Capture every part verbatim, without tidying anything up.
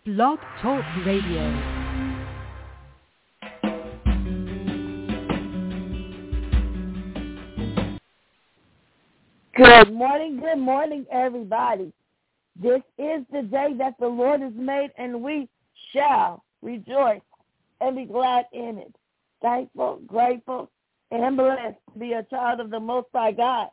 Blog Talk Radio. Good morning, good morning, everybody. This is the day that the Lord has made, and we shall rejoice and be glad in it. Thankful, grateful, and blessed to be a child of the Most High God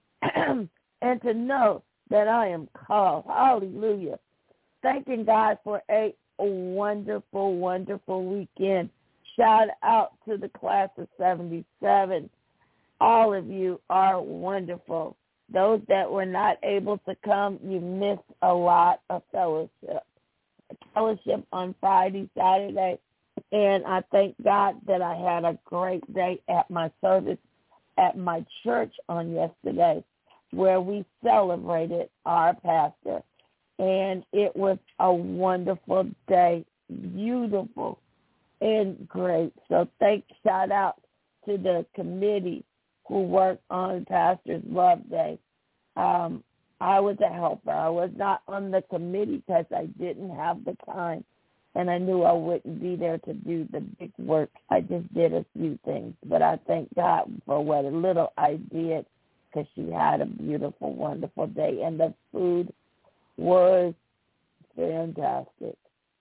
and to know that I am called. Hallelujah. Thanking God for a wonderful, wonderful weekend. Shout out to the class of seventy-seven. All of you are wonderful. Those that were not able to come, you missed a lot of fellowship. Fellowship on Friday, Saturday, and I thank God that I had a great day at my service at my church on yesterday, where we celebrated our pastor, and it was a wonderful day, beautiful and great. So thank, shout out to the committee who worked on Pastor's Love Day. Um, I was a helper. I was not on the committee because I didn't have the time, and I knew I wouldn't be there to do the big work. I just did a few things, but I thank God for what little I did, because she had a beautiful, wonderful day, and the food was fantastic.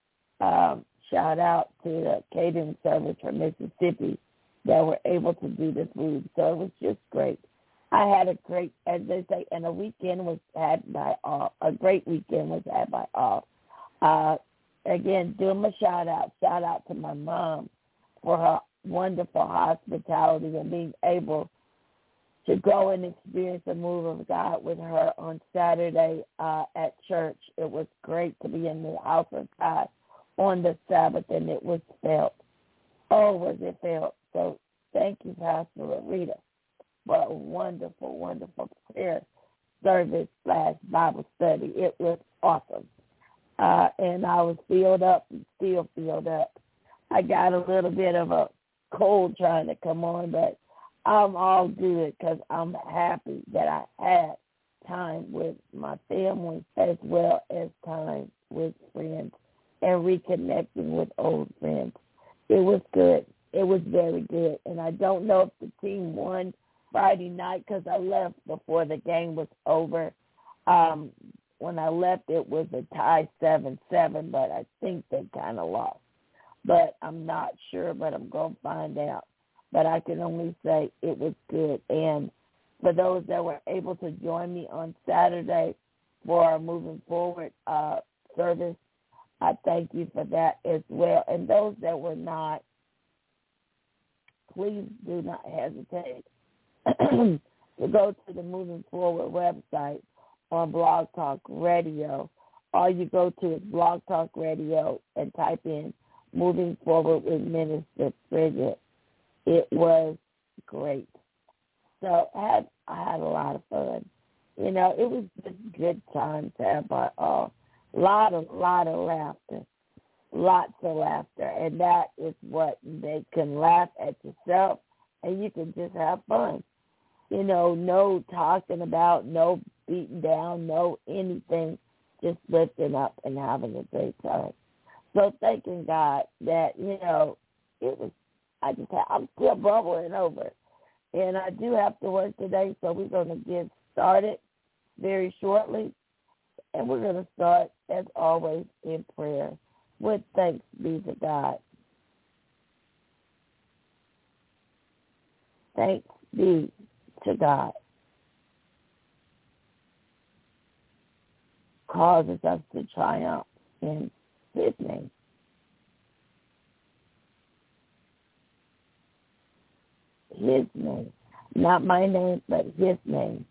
Um, shout out to the catering service from Mississippi that were able to do the food, so it was just great. I had a great, as they say, and a weekend was had by all. A great weekend was had by all. Uh, again, doing my shout out. Shout out to my mom for her wonderful hospitality and being able to go and experience the move of God with her on Saturday uh, at church. It was great to be in the house of God on the Sabbath, and it was felt. Oh, was it felt. So thank you, Pastor Rita, for a wonderful, wonderful prayer service slash Bible study. It was awesome. Uh, and I was filled up and still filled up. I got a little bit of a cold trying to come on, but I'm all good because I'm happy that I had time with my family as well as time with friends and reconnecting with old friends. It was good. It was very good. And I don't know if the team won Friday night because I left before the game was over. Um, when I left, it was a tie seven seven, but I think they kind of lost. But I'm not sure, but I'm going to find out. But I can only say it was good. And for those that were able to join me on Saturday for our Moving Forward uh, service, I thank you for that as well. And those that were not, please do not hesitate to go to the Moving Forward website on Blog Talk Radio. All you go to is Blog Talk Radio and type in Moving Forward with Minister Bridget. It was great. So I had, I had a lot of fun. You know, it was just good time to have our all. A lot of, lot of laughter. Lots of laughter. And that is what they can laugh at yourself, and you can just have fun. You know, no talking about, no beating down, no anything, just lifting up and having a great time. So thanking God that, you know, it was, I just have, I'm still bubbling over. And I do have to work today, so we're going to get started very shortly. And we're going to start, as always, in prayer with thanks be to God. Thanks be to God. Causes us to triumph in His name. His name. Not my name, but His name.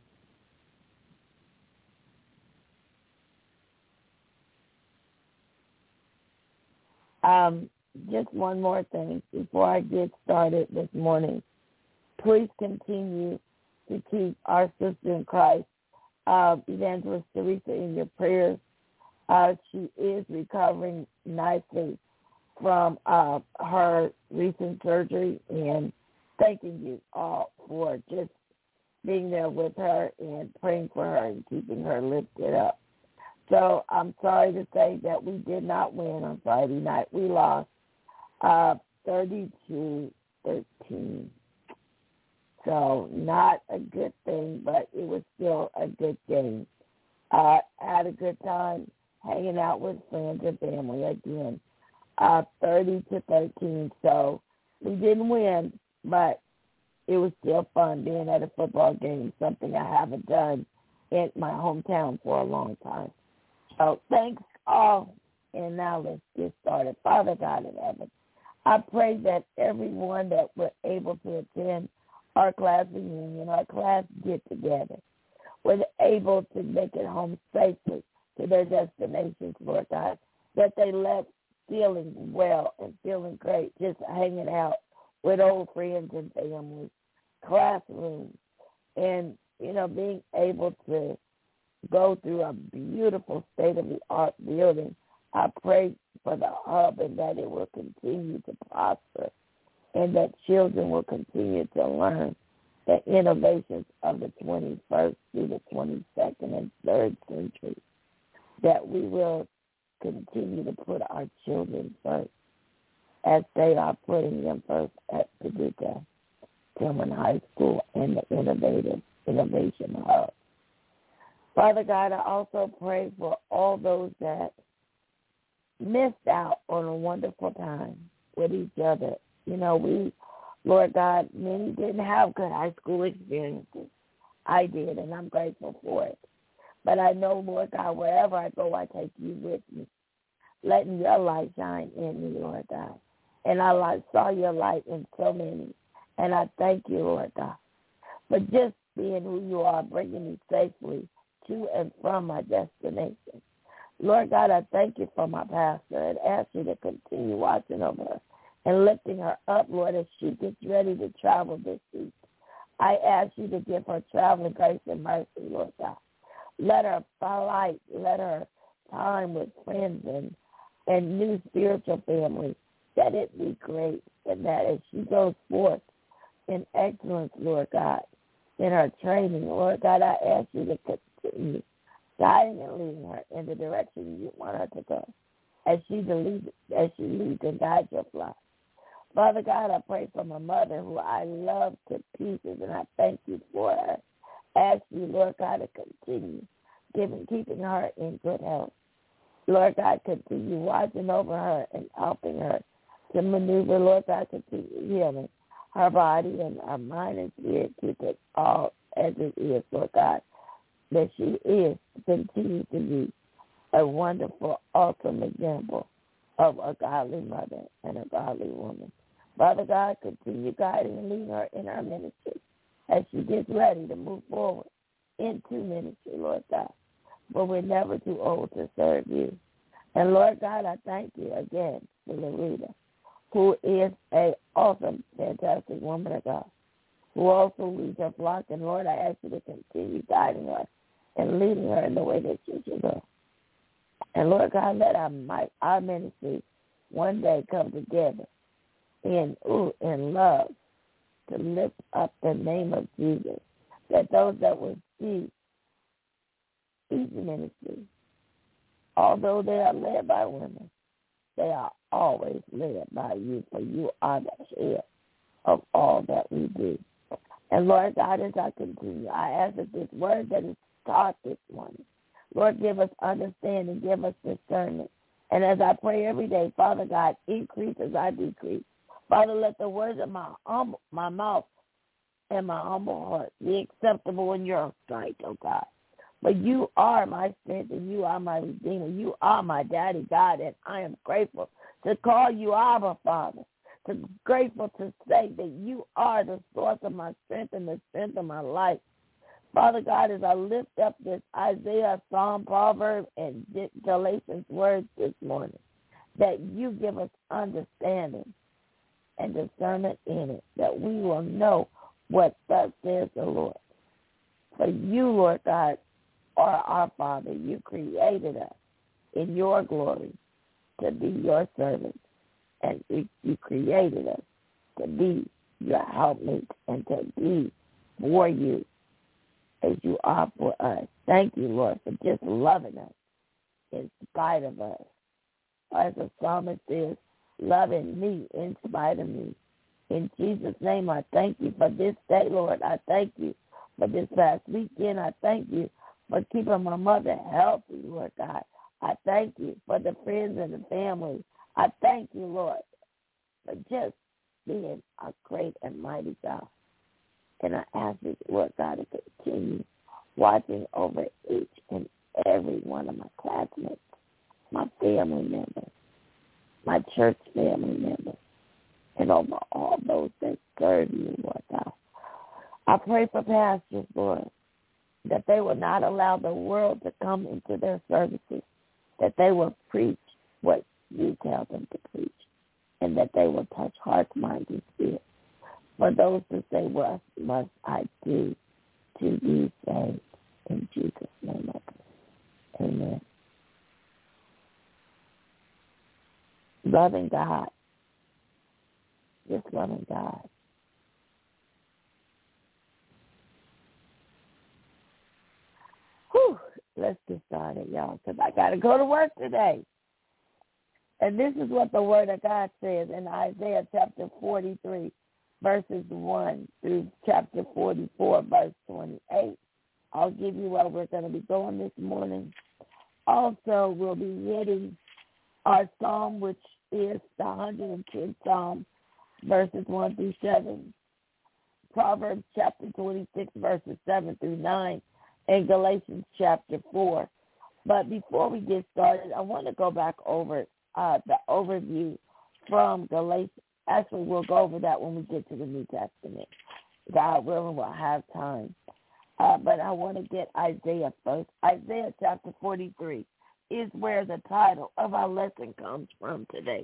Um, just one more thing before I get started this morning. Please continue to keep our sister in Christ, uh, Evangelist Teresa, in your prayers. Uh, she is recovering nicely from uh, her recent surgery, and thanking you all for just being there with her and praying for her and keeping her lifted up. So I'm sorry to say that we did not win on Friday night. We lost uh, thirty-two thirteen. So not a good thing, but it was still a good game. Uh, had a good time hanging out with friends and family again. Uh, thirty to thirteen. So we didn't win, but it was still fun being at a football game, something I haven't done in my hometown for a long time. So thanks all, and now let's get started. Father God in heaven, I pray that everyone that were able to attend our class reunion, our class get-together, was able to make it home safely to their destinations, Lord God, that they left feeling well and feeling great, just hanging out with old friends and families, classrooms, and, you know, being able to go through a beautiful state-of-the-art building. I pray for the hub and that it will continue to prosper and that children will continue to learn the innovations of the twenty-first through the twenty-second and third century, that we will continue to put our children first as they are putting them first at Paducah Tillman High School and the Innovative Innovation Hub. Father God, I also pray for all those that missed out on a wonderful time with each other. You know, we, Lord God, many didn't have good high school experiences. I did, and I'm grateful for it. But I know, Lord God, wherever I go, I take you with me, letting your light shine in me, Lord God. And I saw your light in so many, and I thank you, Lord God, for just being who you are, bringing me safely to and from my destination. Lord God, I thank you for my pastor and ask you to continue watching over her and lifting her up, Lord, as she gets ready to travel this week. I ask you to give her traveling grace and mercy, Lord God. Let her light, let her time with friends and, and new spiritual family, that it be great, and that as she goes forth in excellence, Lord God, in her training, Lord God, I ask you to continue guiding and leading her in the direction you want her to go as she leads, as she leads and guides your flock. Father God, I pray for my mother, who I love to pieces, and I thank you for her. Ask you, Lord God, to continue giving, keeping her in good health. Lord God, continue watching over her and helping her to maneuver, Lord God, continue healing her body and her mind and spirit. Keep it all as it is, Lord God, that she is to continue to be a wonderful, awesome example of a godly mother and a godly woman. Father God, continue guiding and leading her in her ministry as she gets ready to move forward into ministry, Lord God. But we're never too old to serve you. And Lord God, I thank you again for Loretta, who is a awesome, fantastic woman of God, who also leads her flock. And Lord, I ask you to continue guiding her and leading her in the way that she should go. And Lord God, let our, our ministry one day come together in, ooh, in love to lift up the name of Jesus, that those that will see each ministry, although they are led by women, they are always led by you, for you are the head of all that we do. And Lord God, as I continue, I ask that this word that is taught this morning, Lord, give us understanding, give us discernment. And as I pray every day, Father God, increase as I decrease. Father, let the words of my humble, my mouth and my humble heart be acceptable in your sight, oh God. But you are my strength and you are my Redeemer. You are my daddy, God, and I am grateful to call you Abba, Father. To grateful to say that you are the source of my strength and the strength of my life. Father God, as I lift up this Isaiah, Psalm, Proverbs, and Galatians words this morning, that you give us understanding and discernment in it, that we will know what thus says the Lord. For you, Lord God, are our Father. You created us in your glory to be your servants, and you created us to be your helpmates and to be for you as you are for us. Thank you, Lord, for just loving us in spite of us. As the psalmist says, loving me in spite of me. In Jesus' name, I thank you for this day, Lord. I thank you for this past weekend. I thank you for keeping my mother healthy, Lord God. I thank you for the friends and the family. I thank you, Lord, for just being a great and mighty God. And I ask you, Lord God, to continue watching over each and every one of my classmates, my family members, my church family members, and over all those that serve you, Lord God. I pray for pastors, Lord, that they will not allow the world to come into their services, that they will preach what you tell them to preach, and that they will touch hearts, minds, and spirits. For those who say, what must I do to be saved? In Jesus' name I pray. Amen. Loving God. Just loving God. Whew. Let's get started, y'all, because I got to go to work today. And this is what the Word of God says in Isaiah chapter forty-three, verses one through chapter forty-four, verse twenty-eight. I'll give you where we're going to be going this morning. Also, we'll be reading our psalm, which is the one hundred tenth Psalm, verses one through seven. Proverbs chapter twenty-six, verses seven through nine, and Galatians chapter four. But before we get started, I want to go back over uh, the overview from Galatians. Actually, we'll go over that when we get to the New Testament. God willing, we'll have time. Uh, but I want to get Isaiah first. Isaiah chapter forty-three is where the title of our lesson comes from today.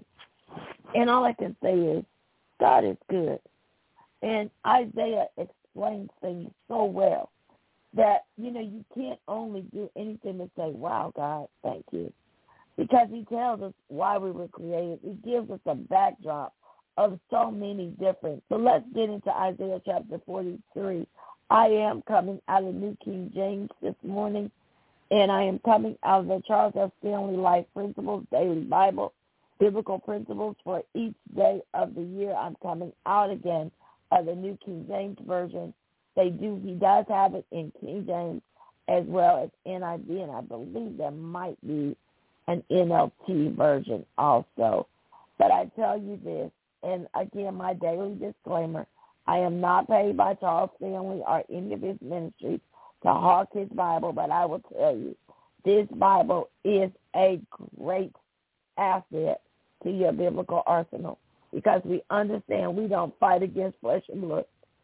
And all I can say is, God is good. And Isaiah explains things so well that, you know, you can't only do anything but say, wow, God, thank you. Because he tells us why we were created. He gives us a backdrop of so many different. So let's get into Isaiah chapter forty-three. I am coming out of New King James this morning, and I am coming out of the Charles F. Stanley Life Principles Daily Bible, Biblical Principles for each day of the year. I'm coming out again of the New King James Version. They do. He does have it in King James as well as N I V, and I believe there might be an N L T version also. But I tell you this, and again, my daily disclaimer, I am not paid by Charles Stanley or any of his ministries to hawk his Bible, but I will tell you, this Bible is a great asset to your biblical arsenal because we understand we don't fight against flesh and blood.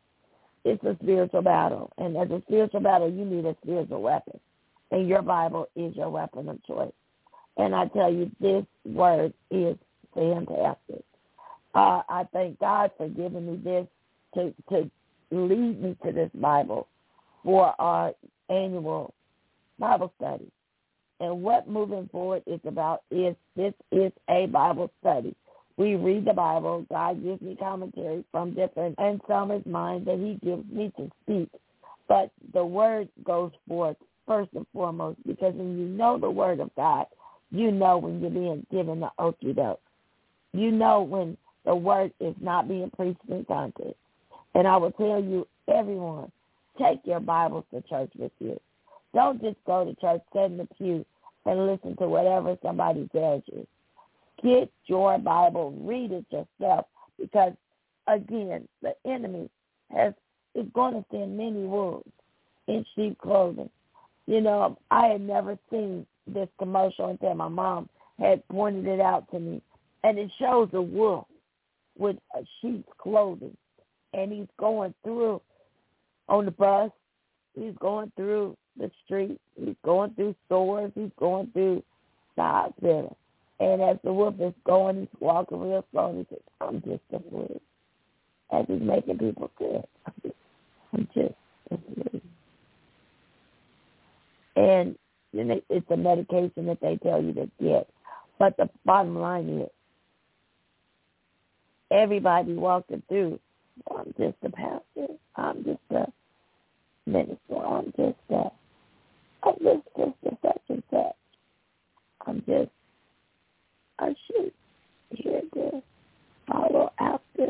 It's a spiritual battle, and as a spiritual battle, you need a spiritual weapon, and your Bible is your weapon of choice. And I tell you, this word is fantastic. Uh, I thank God for giving me this to, to lead me to this Bible for our annual Bible study. And what moving forward is about is this is a Bible study. We read the Bible. God gives me commentary from different, and some is mine that he gives me to speak. But the word goes forth first and foremost, because when you know the word of God, you know when you're being given the okie doke. You know when the word is not being preached in context. And I will tell you, everyone, take your Bibles to church with you. Don't just go to church, sit in the pew, and listen to whatever somebody tells you. Get your Bible, read it yourself, because, again, the enemy has is going to send many wolves in sheep clothing. You know, I had never seen this commercial until my mom had pointed it out to me, and it shows a wolf with a sheep's clothing, and he's going through on the bus, he's going through the street, he's going through stores, he's going through the hospital. And as the wolf is going, he's walking real slow, and he says, I'm just a fool. As he's making people sick. I'm just, I'm just a fool. And you know, it's a medication that they tell you to get. But the bottom line is, everybody walking through, I'm just a pastor, I'm just a minister, I'm just a, I'm just, just a such and such. I'm just a sheep here to follow after.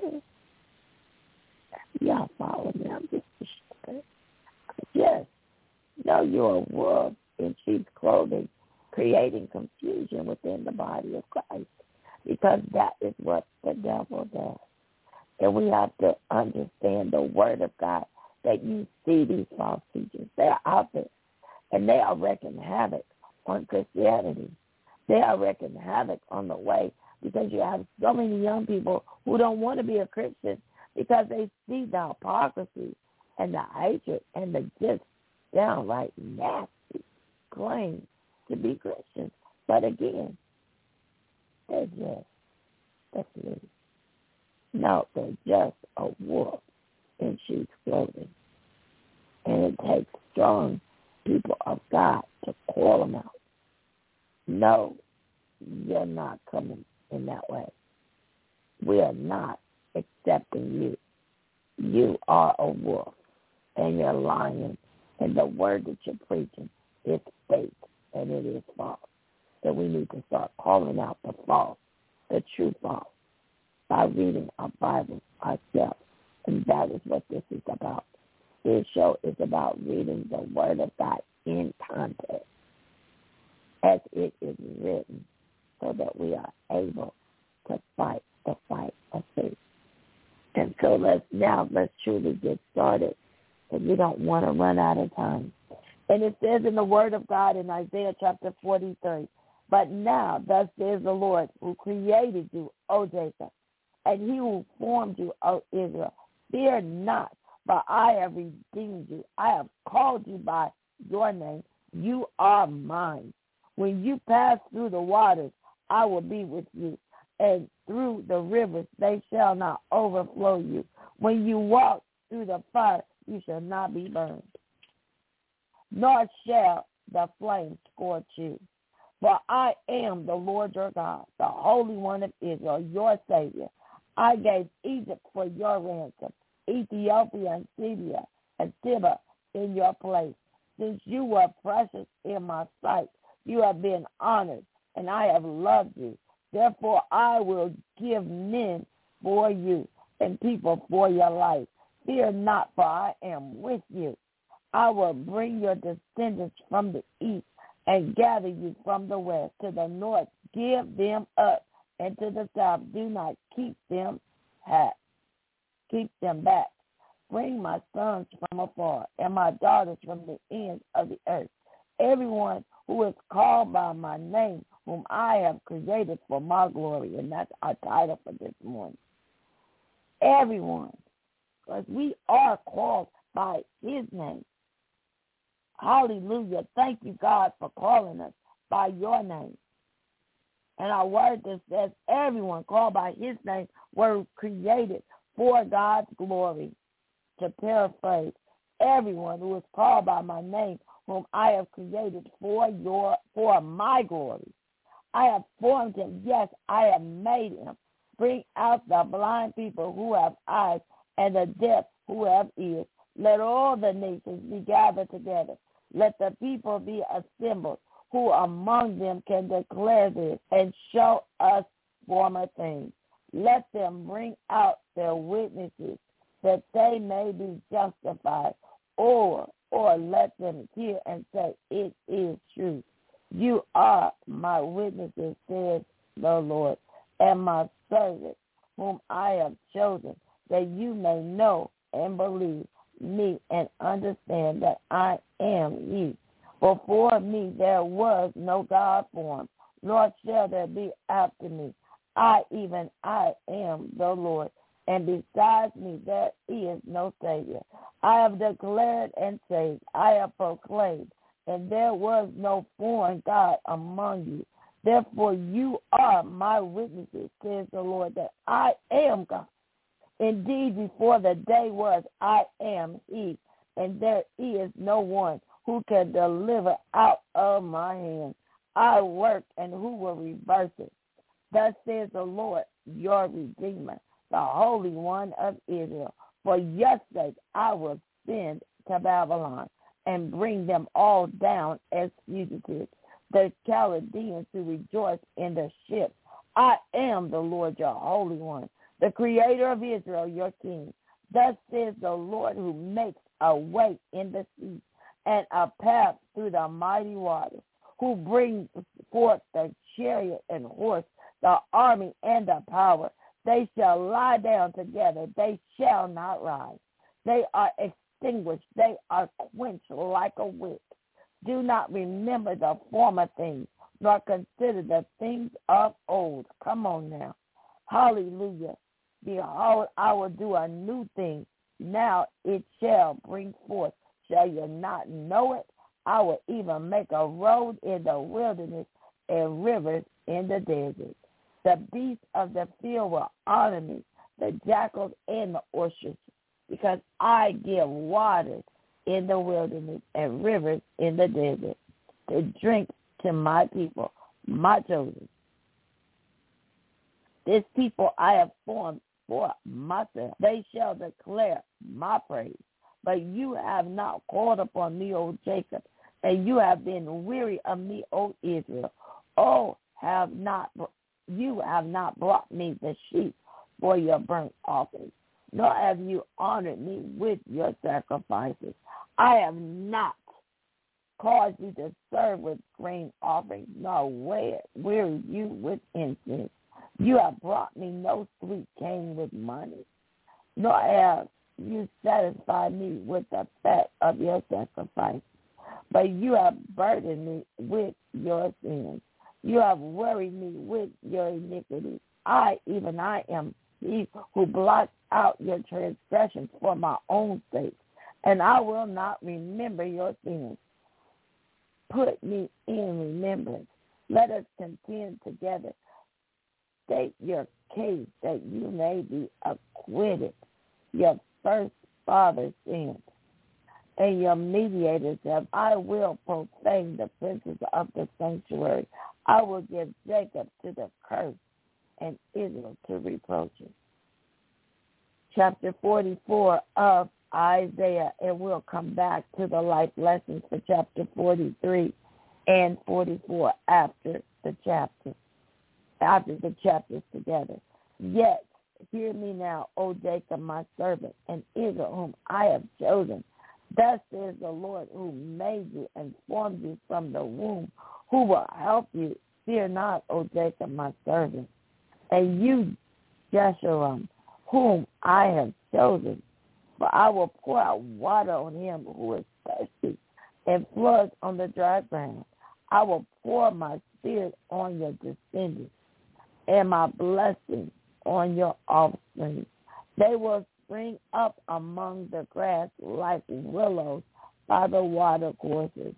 Y'all follow me. I'm just a sheep. Yes, know you're a wolf in sheep's clothing, creating confusion within the body of Christ, because that is what the devil does. And we have to understand the word of God, that you see these false teachers. They're out there, and they are wreaking havoc on Christianity. They are wreaking havoc on the way, because you have so many young people who don't want to be a Christian because they see the hypocrisy and the hatred and the just downright nasty claim to be Christians. But again, they're just, that's me. No, they're just a wolf in sheep's clothing. And it takes strong people of God to call them out. No, you're not coming in that way. We are not accepting you. You are a wolf, and you're lying, and the word that you're preaching is fake, and it is false. So we need to start calling out the false, the true false, by reading our Bible ourselves. And that is what this is about. This show is about reading the word of God in context, as it is written, so that we are able to fight the fight of faith. And so let's now, let's truly get started, because we don't want to run out of time. And it says in the word of God in Isaiah chapter forty-three, but now thus says the Lord, who created you, O Jacob, and he who formed you, O Israel, fear not, for I have redeemed you. I have called you by your name. You are mine. When you pass through the waters, I will be with you, and through the rivers they shall not overflow you. When you walk through the fire, you shall not be burned, nor shall the flame scorch you. For I am the Lord your God, the Holy One of Israel, your Savior. I gave Egypt for your ransom, Ethiopia and Syria and Seba in your place. Since you were precious in my sight, you have been honored, and I have loved you. Therefore, I will give men for you and people for your life. Fear not, for I am with you. I will bring your descendants from the east and gather you from the west. To the north, give them up, and to the south, do not keep them back. Keep them back. Bring my sons from afar and my daughters from the ends of the earth. Everyone who is called by my name, whom I have created for my glory. And that's our title for this morning. Everyone, because we are called by his name. Hallelujah. Thank you, God, for calling us by your name. And our word that says everyone called by his name were created for God's glory. To paraphrase, everyone who is called by my name, whom I have created for your for my glory. I have formed him. Yes, I have made him. Bring out the blind people who have eyes and the deaf who have ears. Let all the nations be gathered together. Let the people be assembled. Who among them can declare this and show us former things? Let them bring out their witnesses, that they may be justified, or or let them hear and say, it is true. You are my witnesses, says the Lord, and my servant, whom I have chosen, that you may know and believe me and understand that I am he. Before me there was no God formed, nor shall there be after me. I, even I, am the Lord, and besides me there is no Savior. I have declared and said, I have proclaimed, and there was no foreign God among you. Therefore you are my witnesses, says the Lord, that I am God. Indeed, before the day was, I am he, and there is no one who can deliver out of my hand. I work, and who will reverse it? Thus says the Lord, your Redeemer, the Holy One of Israel. For your sake I will send to Babylon and bring them all down as fugitives. the Chaldeans to rejoice in the ships. I am the Lord your Holy One, the Creator of Israel, your King. Thus says the Lord, who makes a way in the sea and a path through the mighty waters, who brings forth the chariot and horse, the army and the power. They shall lie down together. They shall not rise. They are extinguished. They are quenched like a wick. Do not remember the former things, nor consider the things of old. Come on now. Hallelujah. Behold, I will do a new thing. Now it shall bring forth. Shall you not know it? I will even make a road in the wilderness and rivers in the desert. The beasts of the field will honor me, the jackals and the ostriches, because I give waters in the wilderness and rivers in the desert to drink to my people, my chosen. This people I have formed for myself. They shall declare my praise. But you have not called upon me, O Jacob, and you have been weary of me, O Israel. Oh, have not you have not brought me the sheep for your burnt offerings, nor have you honored me with your sacrifices. I have not caused you to serve with grain offerings, nor weary you with incense. You have brought me no sweet cane with money, nor have you satisfied me with the fat of your sacrifice. But you have burdened me with your sins. You have worried me with your iniquities. I, even I, am he who blots out your transgressions for my own sake, and I will not remember your sins. Put me in remembrance. Let us contend together. State your case that you may be acquitted. Your first father sinned, and your mediators have. I will profane the princes of the sanctuary. I will give Jacob to the curse and Israel to reproaches. Chapter forty-four of Isaiah, and we'll come back to the life lessons for chapter forty-three and forty-four after the chapter, after the chapters together. Yet, hear me now, O Jacob, my servant, and Israel, whom I have chosen. Thus says the Lord, who made you and formed you from the womb, who will help you. Fear not, O Jacob, my servant, and you, Jeshurun, whom I have chosen. For I will pour out water on him who is thirsty, and floods on the dry ground. I will pour my spirit on your descendants, and my blessing on your offspring. They will spring up among the grass like willows by the water courses.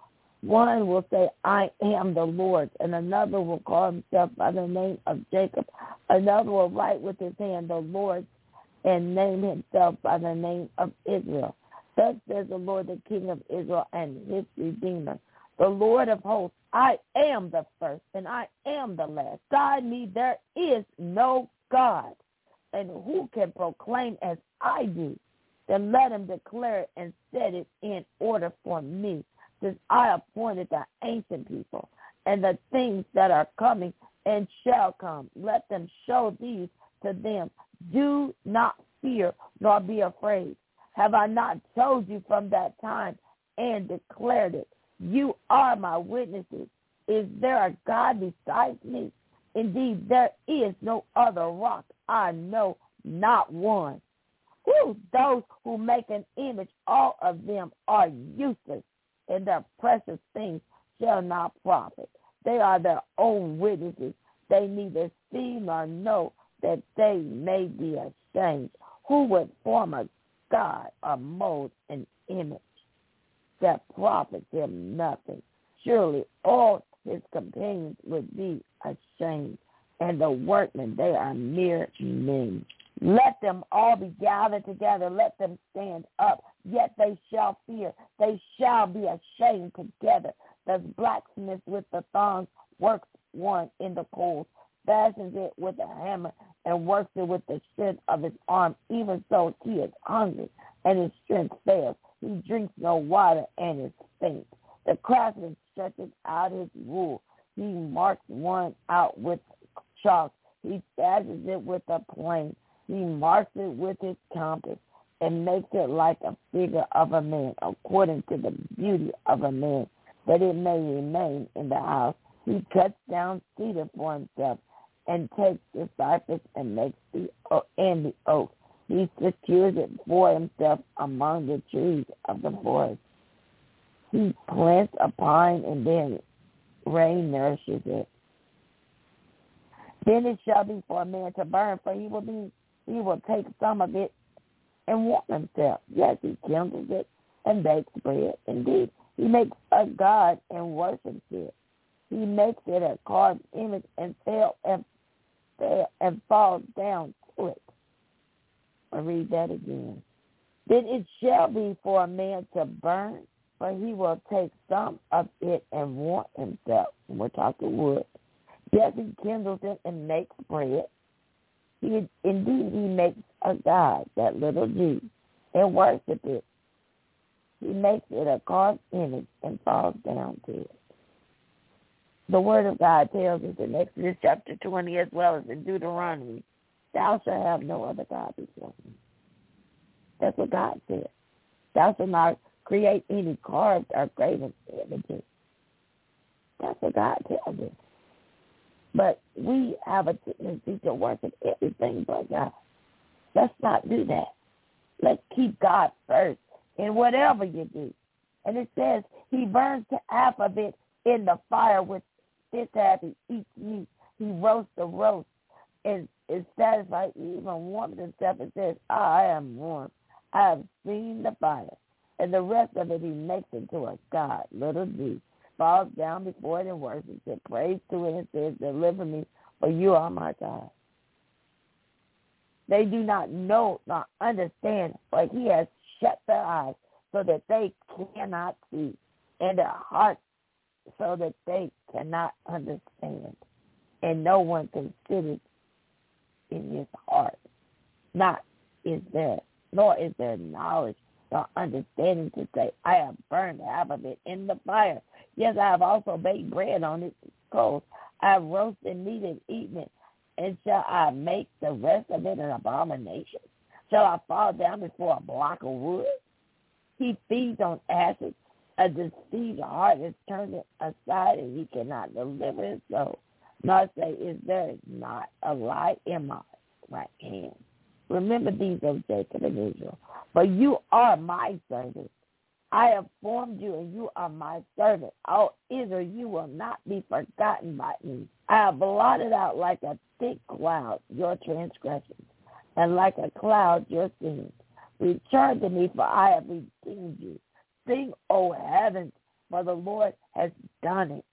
One will say, I am the Lord, and another will call himself by the name of Jacob. Another will write with his hand, the Lord, and name himself by the name of Israel. Thus says the Lord, the King of Israel and his Redeemer, the Lord of hosts. I am the first, and I am the last. Beside me there is no God. And who can proclaim as I do? Then let him declare it and set it in order for me, since I appointed the ancient people and the things that are coming and shall come. Let them show these to them. Do not fear nor be afraid. Have I not told you from that time and declared it? You are my witnesses. Is there a God besides me? Indeed, there is no other rock. I know not one. Who those who make an image, all of them are useless, and their precious things shall not profit. They are their own witnesses. They neither see nor know that they may be ashamed. Who would form a God or mold an image that profits him nothing? Surely all his companions would be ashamed, and the workmen, they are mere men. Let them all be gathered together. Let them stand up. Yet they shall fear. They shall be ashamed together. The blacksmith with the thongs works one in the coals, fashions it with a hammer, and works it with the strength of his arm. Even so he is hungry, and his strength fails. He drinks no water and is faint. The craftsman stretches out his rule. He marks one out with chalk. He stabs it with a plane. He marks it with his compass and makes it like a figure of a man, according to the beauty of a man, that it may remain in the house. He cuts down cedar for himself and takes the cypress and makes the and the oak. He secures it for himself among the trees of the forest. He plants a pine, and then rain nourishes it. Then it shall be for a man to burn, for he will be he will take some of it and warm himself. Yes, he kindles it and bakes bread. Indeed, he makes a god and worships it. He makes it a carved image and fell and fell and falls down to it. I'll read that again. Then it shall be for a man to burn, for he will take some of it and warm himself. And we're talking wood. Yes, he kindles it and makes bread. He, indeed, he makes a god, that little G, and worships it. He makes it a carved image and falls down to it. The word of God tells us in Exodus chapter twenty as well as in Deuteronomy, thou shalt have no other God before me. That's what God said. Thou shalt not create any carved or graven images. That's what God tells us. But we have a tendency to worship everything but God. Let's not do that. Let's keep God first in whatever you do. And it says he burns the half of it in the fire with this half. He eats meat. He roasts the roast and is satisfied, even warms himself and says, I am warm. I have seen the fire. And the rest of it he makes into a god, little g, falls down before it and worships it, prays to it and says, deliver me, for you are my God. They do not know nor understand, for he has shut their eyes so that they cannot see, and their hearts so that they cannot understand. And no one considers in his heart, not is there, nor is there knowledge nor understanding to say, I have burned half of it in the fire. Yes, I have also baked bread on its coals. I have roasted meat and eaten it. And shall I make the rest of it an abomination? Shall I fall down before a block of wood? He feeds on ashes. A deceived heart is turned aside, and he cannot deliver his soul. Nor say, is there not a lie in my right hand? Remember these, O Jacob and Israel, for you are my servant. I have formed you, and you are my servant. O Israel, you will not be forgotten by me. I have blotted out like a thick cloud your transgressions, and like a cloud your sins. Return to me, for I have redeemed you. Sing, O heavens, for the Lord has done it.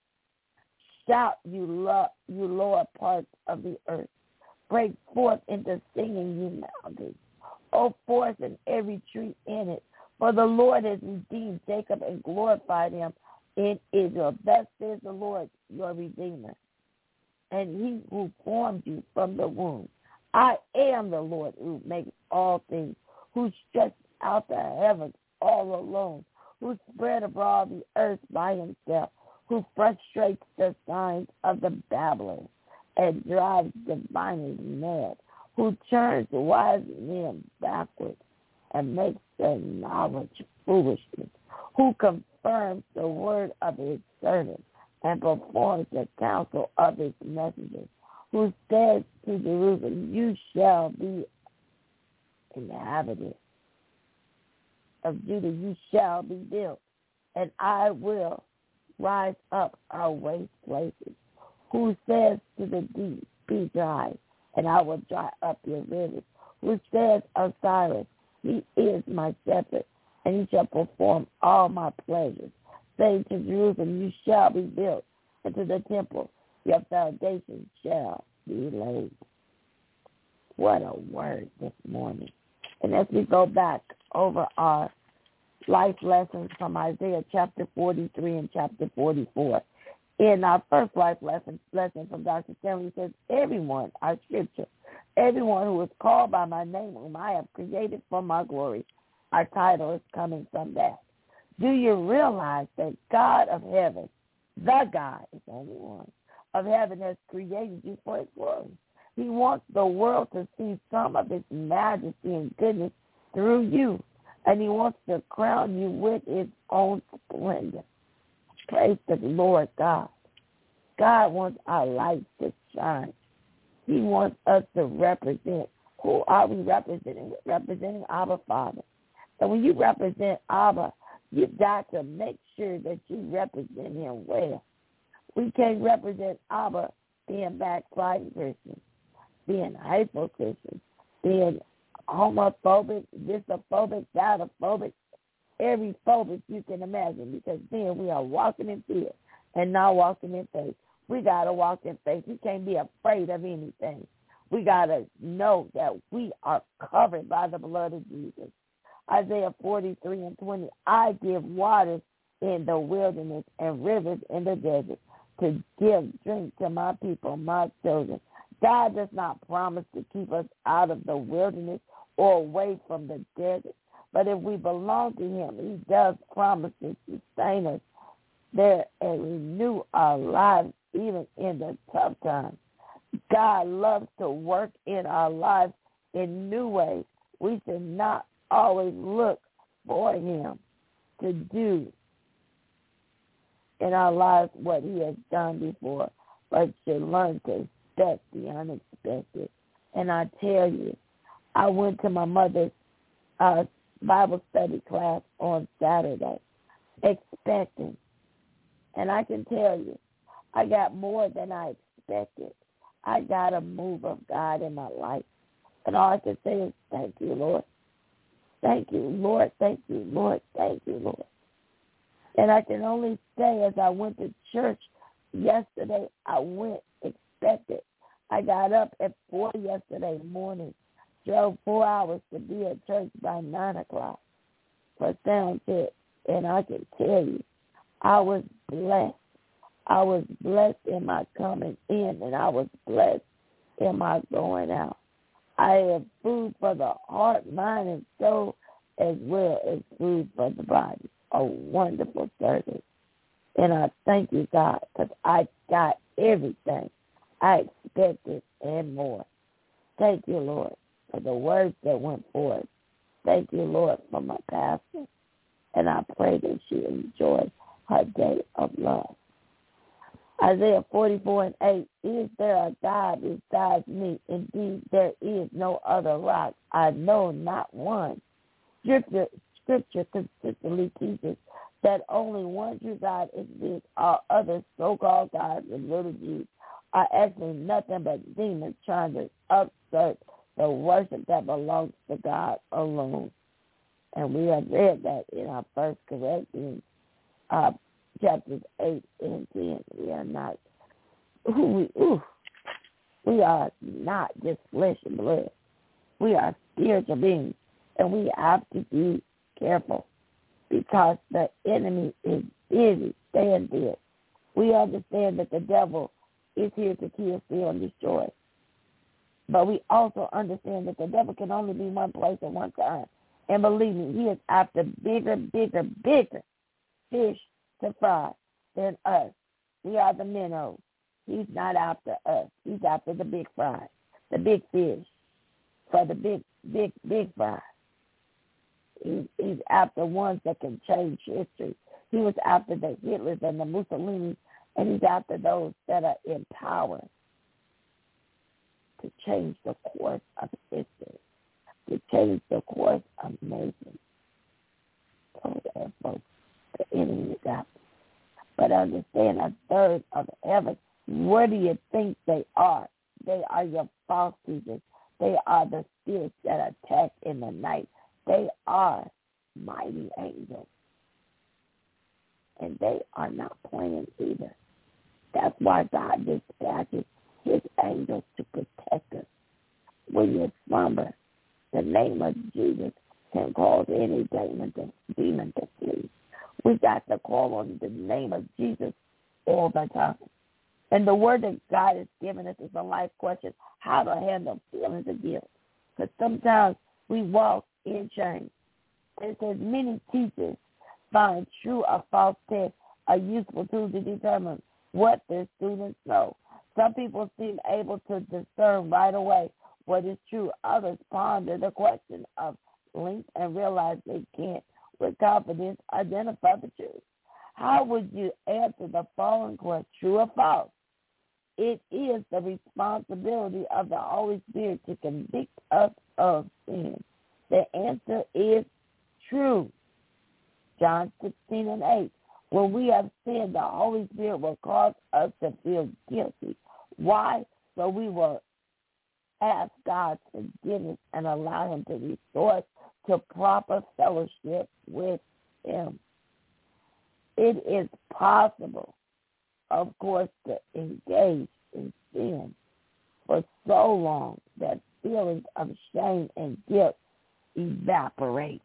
Shout, you, lo- you lower parts of the earth. Break forth into singing, you mountains. O forest and every tree in it. For the Lord has redeemed Jacob and glorified him in Israel. Thus says the Lord, your Redeemer, and he who formed you from the womb. I am the Lord who makes all things, who stretched out the heavens all alone, who spread abroad the earth by himself, who frustrates the signs of the babblers and drives diviners mad, who turns wise men backwards and makes their knowledge foolishness, who confirms the word of his servant and performs the counsel of his messengers, who says to Jerusalem, you shall be inhabited. Of Judah you shall be built, and I will rise up our waste places, who says to the deep, be dry, and I will dry up your rivers, who says of Cyrus, he is my shepherd, and he shall perform all my pleasures. Say to Jerusalem, you shall be built, and to the temple, your foundation shall be laid. What a word this morning. And as we go back over our life lessons from Isaiah chapter forty-three and chapter forty-four, in our first life lesson, lesson from Doctor Stanley, says, everyone, our scripture, everyone who is called by my name, whom I have created for my glory, our title is coming from that. Do you realize that God of heaven, the God is only one, of heaven has created you for his glory? He wants the world to see some of his majesty and goodness through you, and he wants to crown you with his own splendor. Praise the Lord God. God wants our light to shine. He wants us to represent. Who are we representing? We're representing Abba Father. And when you represent Abba, you've got to make sure that you represent him well. We can't represent Abba being backsliding Christians, being hateful Christians, being homophobic, dystophobic, xenophobic, every phobic you can imagine, because then we are walking in fear and not walking in faith. We got to walk in faith. We can't be afraid of anything. We got to know that we are covered by the blood of Jesus. Isaiah forty-three and twenty, I give waters in the wilderness and rivers in the desert to give drink to my people, my children. God does not promise to keep us out of the wilderness or away from the desert. But if we belong to him, he does promise to sustain us there and renew our lives even in the tough times. God loves to work in our lives in new ways. We should not always look for him to do in our lives what he has done before, but should learn to expect the unexpected. And I tell you, I went to my mother's uh, Bible study class on Saturday, expecting. And I can tell you, I got more than I expected. I got a move of God in my life. And all I can say is, thank you, Lord. Thank you, Lord. Thank you, Lord. Thank you, Lord. And I can only say, as I went to church yesterday, I went expected. I got up at four yesterday morning, drove four hours to be at church by nine o'clock for sound check. And I can tell you, I was blessed. I was blessed in my coming in, and I was blessed in my going out. I have food for the heart, mind, and soul, as well as food for the body. A wonderful service. And I thank you, God, because I got everything I expected and more. Thank you, Lord, for the words that went forth. Thank you, Lord, for my pastor. And I pray that she enjoys her day of love. Isaiah forty-four and eight, is there a God besides me? Indeed, there is no other rock. I know not one. Scripture, scripture consistently teaches that only one true God exists. All other so-called gods and little Jews are actually nothing but demons trying to usurp the worship that belongs to God alone. And we have read that in our First Corinthians uh, chapters eight and ten. We are not, we, ooh, we are not just flesh and blood. We are spiritual beings, and we have to be careful because the enemy is busy. Stand there. We understand that the devil is here to kill, steal, and destroy. But we also understand that the devil can only be one place at one time. And believe me, he is after bigger, bigger, bigger fish to fry than us. We are the minnows. He's not after us. He's after the big fry, the big fish, for the big, big, big fry. He, he's after ones that can change history. He was after the Hitlers and the Mussolini, and he's after those that are in power to change the course of history, to change the course of nations. So there, folks, the enemy is out. But understand, a third of heaven, where do you think they are? They are your false teachers. They are the spirits that attack in the night. They are mighty angels. And they are not playing either. That's why God dispatches his angels to protect us. When you slumber, the name of Jesus can cause any demon to, demon to flee. We got to call on the name of Jesus all the time. And the word that God has given us is a life question, how to handle feelings of guilt. Because sometimes we walk in shame. It says many teachers find true or false text a useful tool to determine what their students know. Some people seem able to discern right away what is true. Others ponder the question of length and realize they can't, with confidence, identify the truth. How would you answer the following question, true or false? It is the responsibility of the Holy Spirit to convict us of sin. The answer is true. John sixteen and eight. When we have sinned, the Holy Spirit will cause us to feel guilty. Why? So we will ask God's forgiveness and allow him to restore us to proper fellowship with him. It is possible, of course, to engage in sin for so long that feelings of shame and guilt evaporate.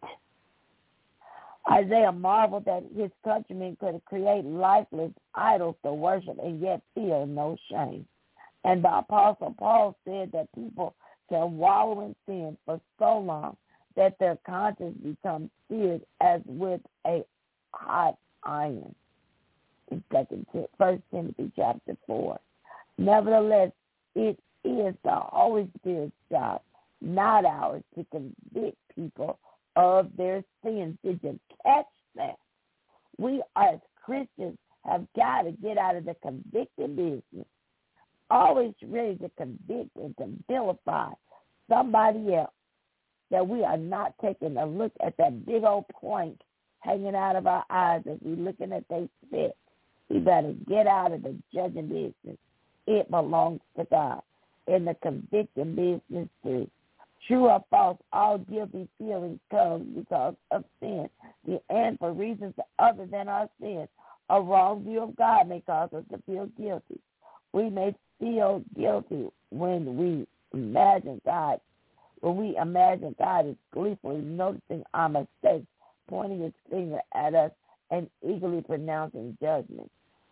Isaiah marveled that his countrymen could create lifeless idols to worship and yet feel no shame. And the Apostle Paul said that people can wallow in sin for so long that their conscience becomes seared as with a hot iron. In Second, First Timothy chapter four. Nevertheless, it is the Holy Spirit's job, not ours, to convict people of their sins. Did you catch that? We as Christians have got to get out of the convicting business. Always ready to convict and to vilify somebody else, that we are not taking a look at that big old plank hanging out of our eyes as we're looking at their spit. We better get out of the judging business. It belongs to God. In the convicting business too. True or false, all guilty feelings come because of sin. And for reasons other than our sin, a wrong view of God may cause us to feel guilty. We may feel guilty when we imagine God, when we imagine God is gleefully noticing our mistakes, pointing his finger at us, and eagerly pronouncing judgment.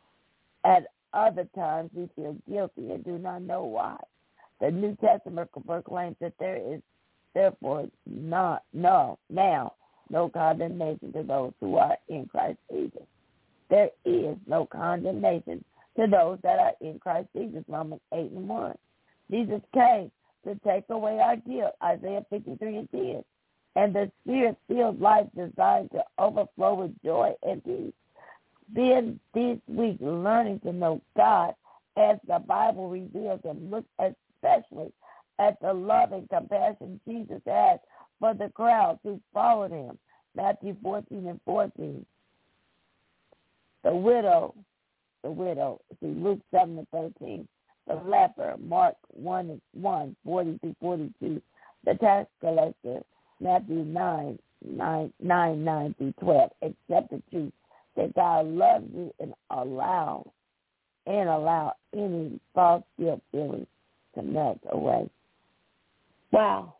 At other times, we feel guilty and do not know why. The New Testament proclaims that there is therefore not no now no condemnation to those who are in Christ Jesus. There is no condemnation to those that are in Christ Jesus. Romans eight and one. Jesus came to take away our guilt. Isaiah fifty-three and ten. And the Spirit-filled life designed to overflow with joy and peace. Then this week, learning to know God as the Bible reveals, and look especially at the love and compassion Jesus has for the crowds who followed him. Matthew fourteen and fourteen. The widow, the widow, see Luke seven and thirteen. The leper, Mark one and one, forty through forty-two. The tax collector, Matthew nine, nine, nine, nine through twelve. Accept the truth that God loves you and allow and allow any false guilt feelings to melt away. Wow.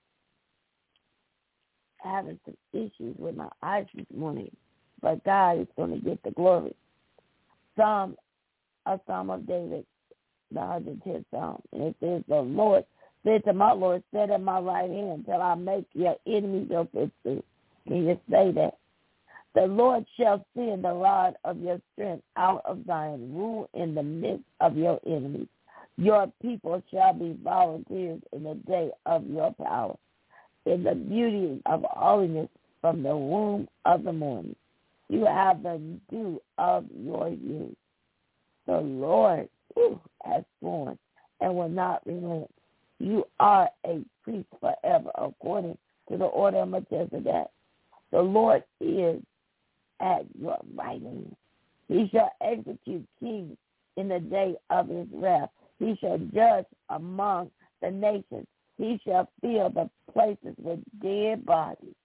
Having some issues with my eyes this morning, but God is going to get the glory. Psalm, a Psalm of David, the one hundred tenth Psalm, and it says, the Lord said to my Lord, sit at my right hand till I make your enemies your footstool. Can you say that? The Lord shall send the rod of your strength out of Zion, rule in the midst of your enemies. Your people shall be volunteers in the day of your power, in the beauty of holiness from the womb of the morning. You have the dew of your youth. The Lord whew, has sworn and will not relent. You are a priest forever, according to the order of Melchizedek. The Lord is at your right hand. He shall execute kings in the day of his wrath. He shall judge among the nations. He shall fill the places with dead bodies.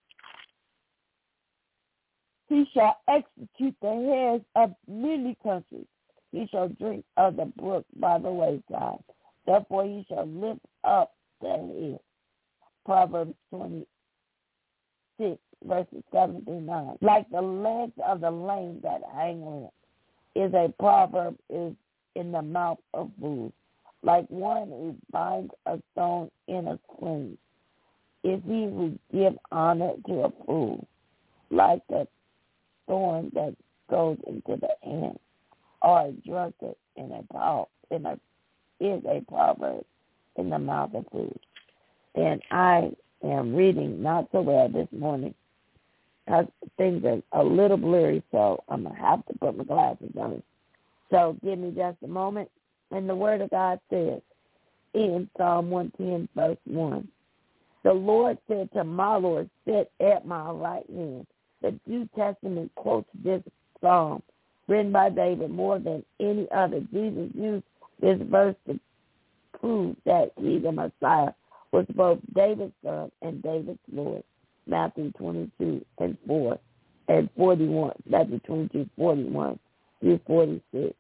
He shall execute the heads of many countries. He shall drink of the brook by the wayside. Therefore he shall lift up the head. Proverbs twenty-six, verses seven through nine. Like the legs of the lame that hang limp is a proverb is in the mouth of fools. Like one who binds a stone in a sling is he who give honor to a fool. Like the thorn that goes into the hand, or a drunkard in a pal in a is a proverb in the mouth of food. And I am reading not so well this morning because things are a little blurry, so I'm going to have to put my glasses on. So give me just a moment. And the Word of God says in Psalm one ten, verse one, the Lord said to my Lord, sit at my right hand. The New Testament quotes this psalm written by David more than any other. Jesus used this verse to prove that he, the Messiah, was both David's son and David's Lord. Matthew twenty-two and four and forty-one. Matthew twenty-two, forty-one through forty-six.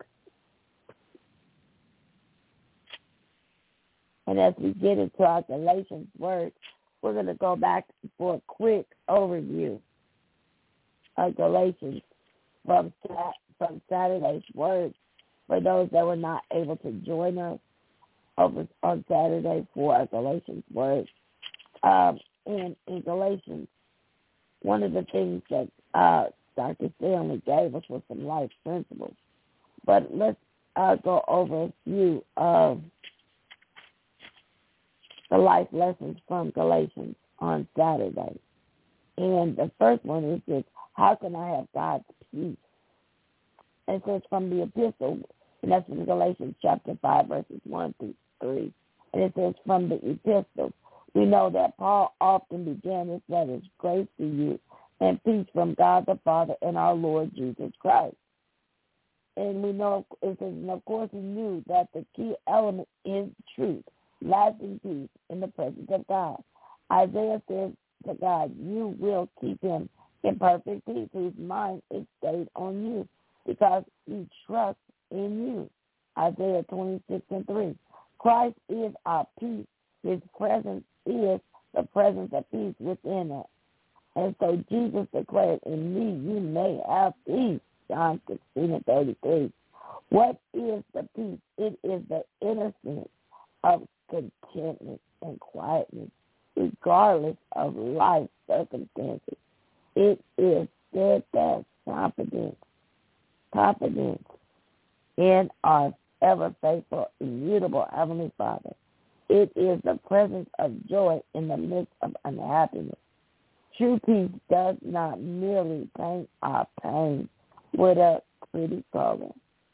And as we get into our Galatians word, we're going to go back for a quick overview of Galatians from from Saturday's word for those that were not able to join us over on Saturday for our Galatians word. Um, and in Galatians, one of the things that uh, Doctor Stanley gave us was some life principles. But let's uh, go over a few of the life lessons from Galatians on Saturday. And the first one is this: how can I have God's peace? And it says from the epistle, and that's from Galatians chapter five, verses one through three. And it says from the epistle, we know that Paul often began his letters, grace to you and peace from God the Father and our Lord Jesus Christ. And we know, it says, and of course he knew that the key element is truth, lasting peace in the presence of God. Isaiah says to God, you will keep him in perfect peace whose mind is stayed on you because he trusts in you. Isaiah twenty-six and three. Christ is our peace. His presence is the presence of peace within us. And so Jesus declared, in me you may have peace. John sixteen and thirty-three. What is the peace? It is the innocence of contentment and quietness, regardless of life circumstances. It is steadfast confidence, confidence in our ever faithful, immutable Heavenly Father. It is the presence of joy in the midst of unhappiness. True peace does not merely paint our pain with a pretty color.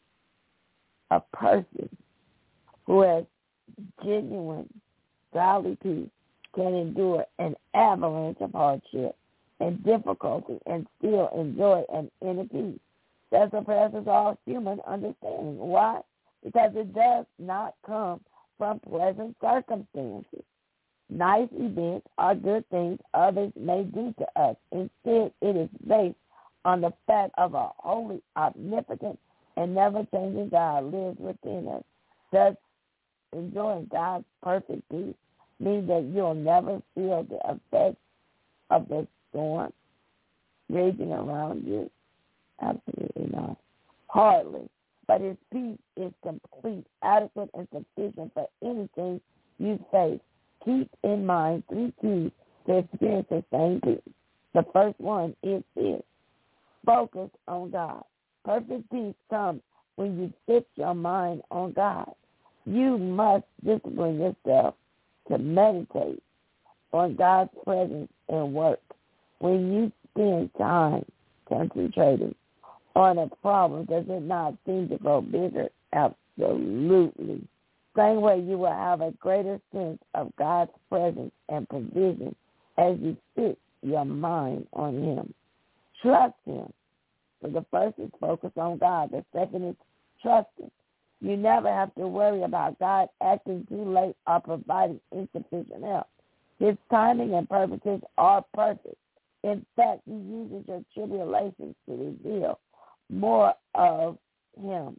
A person who has genuine, godly peace can endure an avalanche of hardship and difficulty and still enjoy an inner peace that surpasses all human understanding. Why? Because it does not come from pleasant circumstances. Nice events are good things others may do to us. Instead, it is based on the fact of a holy, omnipotent, and never-changing God lives within us. Thus, enjoying God's perfect peace means that you'll never feel the effects of the storm raging around you. Absolutely not. Hardly. But his peace is complete, adequate, and sufficient for anything you face. Keep in mind three keys to experience the same peace. The first one is this: focus on God. Perfect peace comes when you fix your mind on God. You must discipline yourself to meditate on God's presence and work. When you spend time concentrating on a problem, does it not seem to grow bigger? Absolutely. Same way you will have a greater sense of God's presence and provision as you fix your mind on him. Trust him. So the first is focus on God. The second is trust him. You never have to worry about God acting too late or providing insufficient help. His timing and purposes are perfect. In fact, he uses your tribulations to reveal more of him.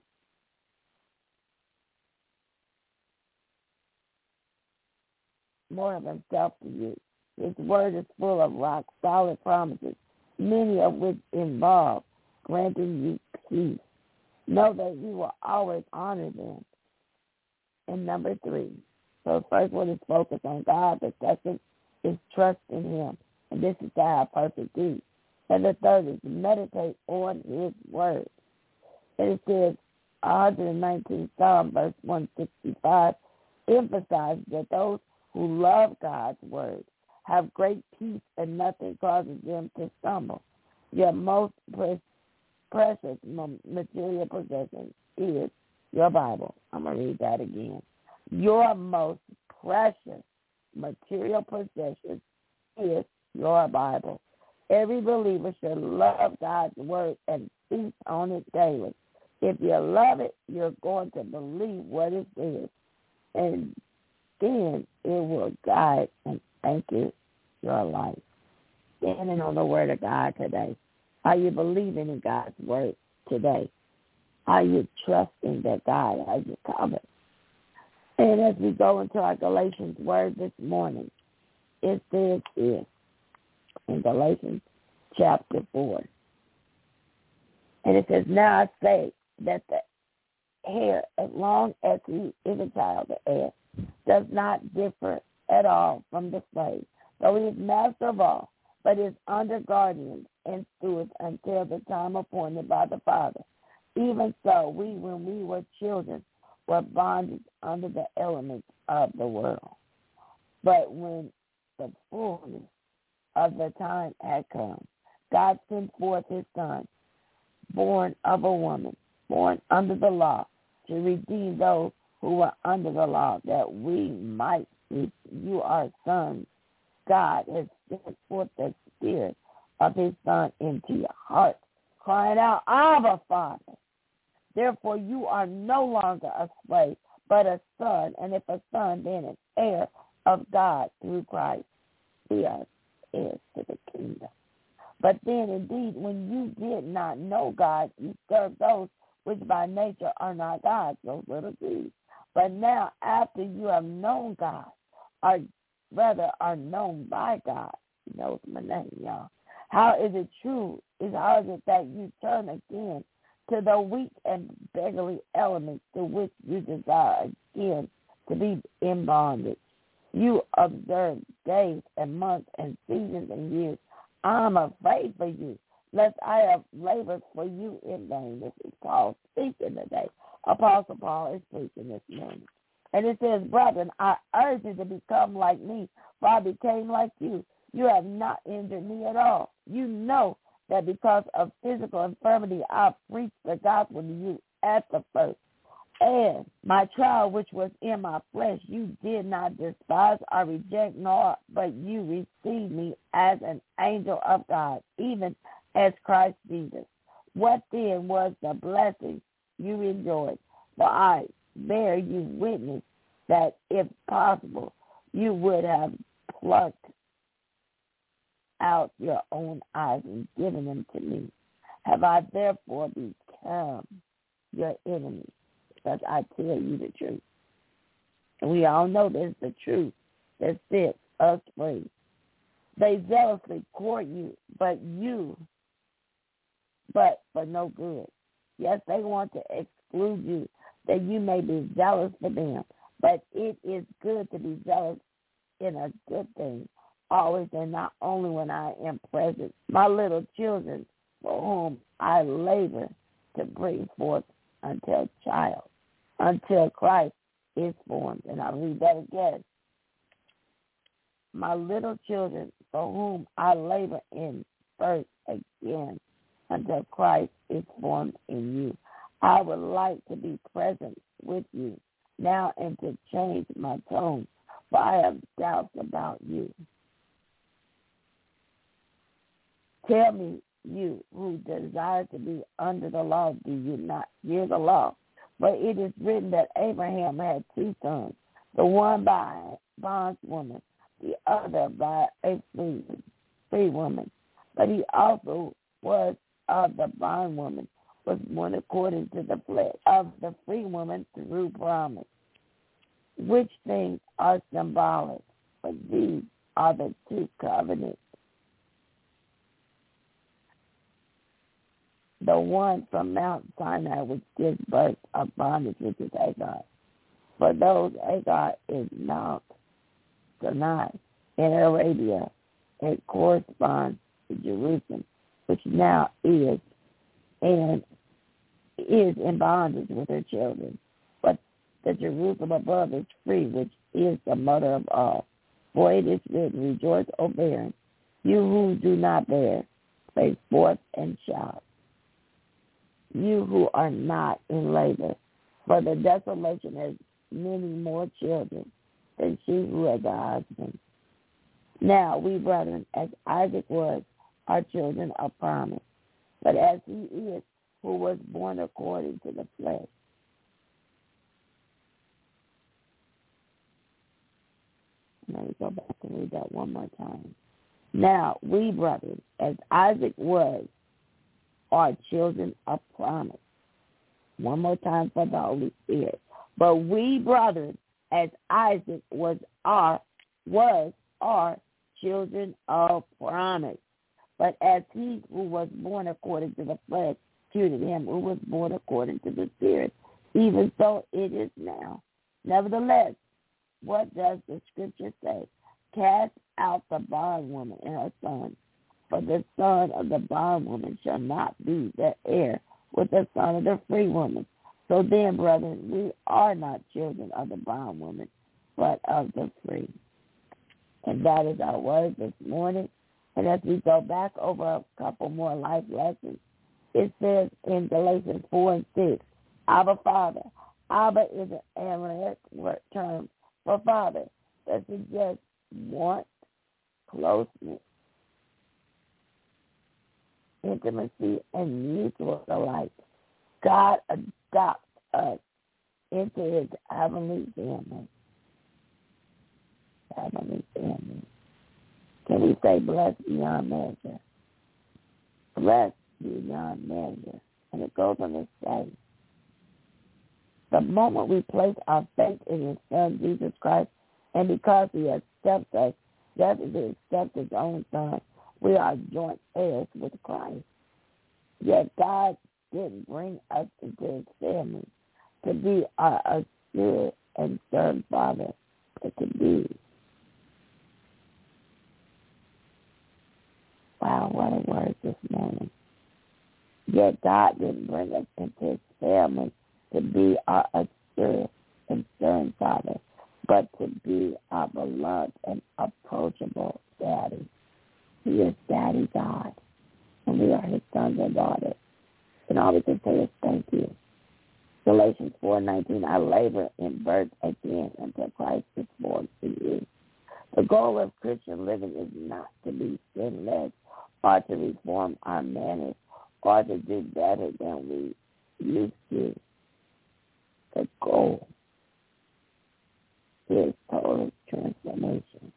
More of himself to you. His word is full of rock-solid promises, many of which involve granting you peace. Know that you will always honor them. And number three, so the first one is focus on God. The second is trust in him. And this is to have perfect peace. And the third is meditate on his word. And it says, one hundred nineteenth Psalm, verse one sixty-five, emphasizes that those who love God's word have great peace and nothing causes them to stumble. Your most pre- precious material possession is your Bible. I'm going to read that again. Your most precious material possession is your Bible. Every believer should love God's word and feast on it daily. If you love it, you're going to believe what it says, and then it will guide and anchor your life. Standing on the word of God today. Are you believing in God's word today? Are you trusting that God has you covered? And as we go into our Galatians word this morning, it says this in Galatians chapter four. And it says, now I say that the heir, as long as he is a child, the heir, does not differ at all from the slave, though he is master of all, but is under guardians and stewards until the time appointed by the Father. Even so, we, when we were children, were bonded under the elements of the world. But when the fullness of the time had come, God sent forth his Son, born of a woman, born under the law, to redeem those who were under the law, that we might be. You are sons. God has sent forth the Spirit of his Son into your heart, crying out, Abba, Father. Therefore you are no longer a slave, but a son, and if a son, then an heir of God through Christ. We are heirs to the kingdom. But then, indeed, when you did not know God, you served those which by nature are not God's, those little things. But now, after you have known God, or rather are known by God, he knows my name, y'all. How is it true? Is how is it that you turn again to the weak and beggarly elements to which you desire again to be in bondage? You observe days and months and seasons and years. I'm afraid for you, lest I have labored for you in vain. This is Paul speaking today. Apostle Paul is preaching this morning. And it says, brethren, I urge you to become like me, for I became like you. You have not injured me at all. You know that because of physical infirmity, I preached the gospel to you at the first. And my trial, which was in my flesh, you did not despise or reject, nor, but you received me as an angel of God, even as Christ Jesus. What then was the blessing you enjoyed? For I bear you witness that, if possible, you would have plucked out your own eyes and given them to me. Have I therefore become your enemy? Because I tell you the truth. And we all know there's the truth that sets us free. They zealously court you, but you, but for no good. Yes, they want to exclude you, that you may be zealous for them. But it is good to be zealous in a good thing, always and not only when I am present. My little children, for whom I labor to bring forth until child, until Christ is formed. And I'll read that again. My little children, for whom I labor in birth again, until Christ is formed in you. I would like to be present with you now and to change my tone, for I have doubts about you. Tell me, you who desire to be under the law, do you not hear the law? But it is written that Abraham had two sons, the one by a bondwoman, the other by a free, free woman. But he also was of the bondwoman, was born according to the flesh, of the free woman through promise, which things are symbolic, but these are the two covenants. The one from Mount Sinai, which gives birth of bondage, which is Hagar. For those, Hagar is Mount Sinai in Arabia. It corresponds to Jerusalem which now is and is in bondage with her children. But the Jerusalem above is free, which is the mother of all. For it is written, rejoice, O barren, you who do not bear, place forth and shout, you who are not in labor, for the desolation has many more children than she who has a husband. Now we, brethren, as Isaac was, are children of promise, but as he is who was born according to the flesh. Let me go back and read that one more time. Now we, brethren, as Isaac was, are children of promise. One more time for the Holy Spirit. But we, brethren, as Isaac was, are, was, are children of promise. But as he who was born according to the flesh treated him who was born according to the Spirit, even so it is now. Nevertheless, what does the Scripture say? Cast out the bondwoman and her son, for the son of the bondwoman shall not be the heir with the son of the free woman. So then, brethren, we are not children of the bondwoman, but of the free. And that is our word this morning. And as we go back over a couple more life lessons, it says in Galatians four and six, Abba Father. Abba is an Aramaic term for father that suggests want, closeness, intimacy, and mutual delight. God adopts us into his heavenly family. Heavenly family. Can we say blessed beyond measure? Blessed beyond measure. And it goes on to say, the moment we place our faith in his son, Jesus Christ, and because he accepts us, just as he accepts his own son, we are joint heirs with Christ. Yet God didn't bring us into his family to be our assured and stern father, but to be. Wow, what a word this morning. Yet God didn't bring us into his family to be our assured and stern father, but to be our beloved and approachable daddy. He is Daddy God, and we are his sons and daughters. And all we can say is thank you. Galatians four nineteen, I labor in birth again until Christ is born in you. The goal of Christian living is not to be sinless or to reform our manners or to do better than we used to. The goal is total transformation.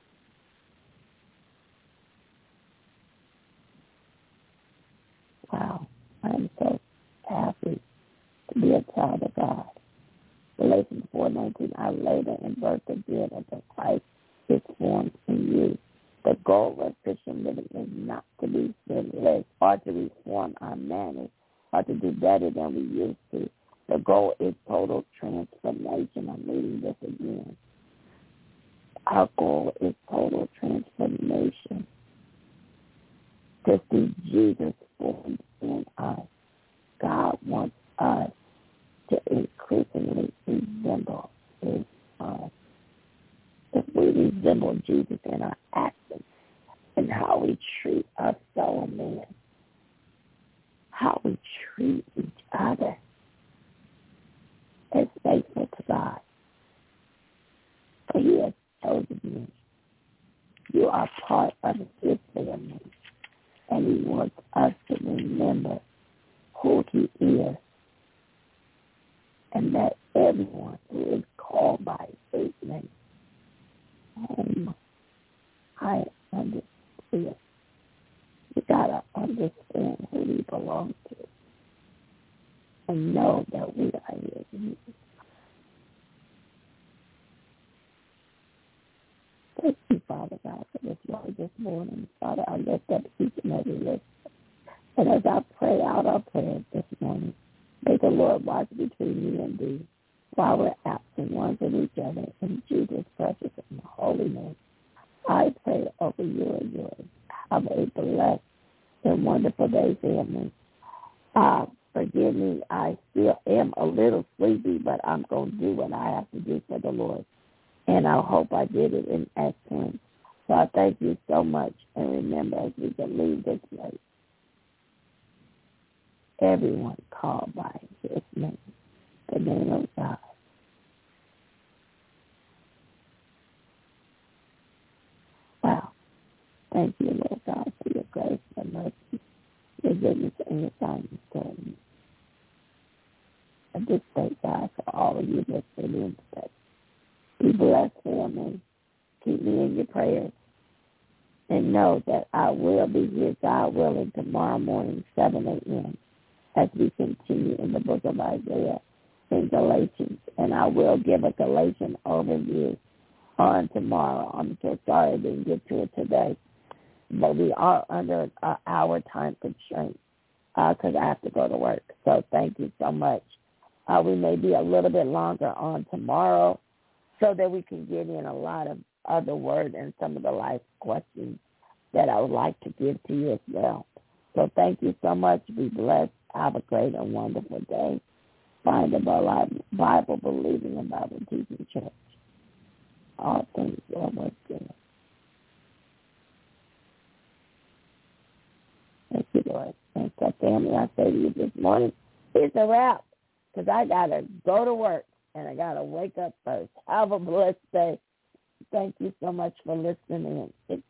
Wow, I am so happy to be a child of God. Galatians four nineteen, I labor in birth again until Christ is formed in you. The goal of Christian living is not to be sinless or to reform our manners or to do better than we used to. The goal is total transformation. I'm reading this again. Our goal is total transformation. To see Jesus formed in us. God wants us to increasingly resemble his Son. If we resemble Jesus in our actions and how we treat our fellow men, how we treat each other as faithful to God. For he has chosen you. You are part of his family, and he wants us to remember who he is, and that everyone who is called by his name, home, I understand. You gotta understand who we belong to, and know that we are his. Thank you, Father God, for this word this morning. Father, I lift up each and every listener. And as I pray out our prayers this morning, may the Lord watch between me and thee while we're absent one from each other. In Jesus' precious and holy name, I pray over you and yours. Have a blessed and wonderful day, family. Uh, forgive me, I still am a little sleepy, but I'm going to do what I have to do for the Lord. And I hope I did it in excellence. So I thank you so much. And remember, as we can leave this place, everyone called by his name, the name of God. Wow. Thank you, Lord God, for your grace and mercy, your goodness and your kindness toward me. I just thank God for all of you listening in today. Be blessed, family. Keep me in your prayers. And know that I will be here, God willing, tomorrow morning, seven a.m., as we continue in the book of Isaiah and Galatians. And I will give a Galatian overview on tomorrow. I'm so sorry I didn't get to it today. But we are under uh, our time constraint because uh, I have to go to work. So thank you so much. Uh, we may be a little bit longer on tomorrow so that we can get in a lot of other word and some of the life questions that I would like to give to you as well. So thank you so much. Be blessed. Have a great and wonderful day. Find a Bible-believing and Bible-teaching church. All things are worth good. Thank you, Lord. And so, family, I say to you this morning, it's a wrap because I got to go to work and I got to wake up first. Have a blessed day. Thank you so much for listening in. It's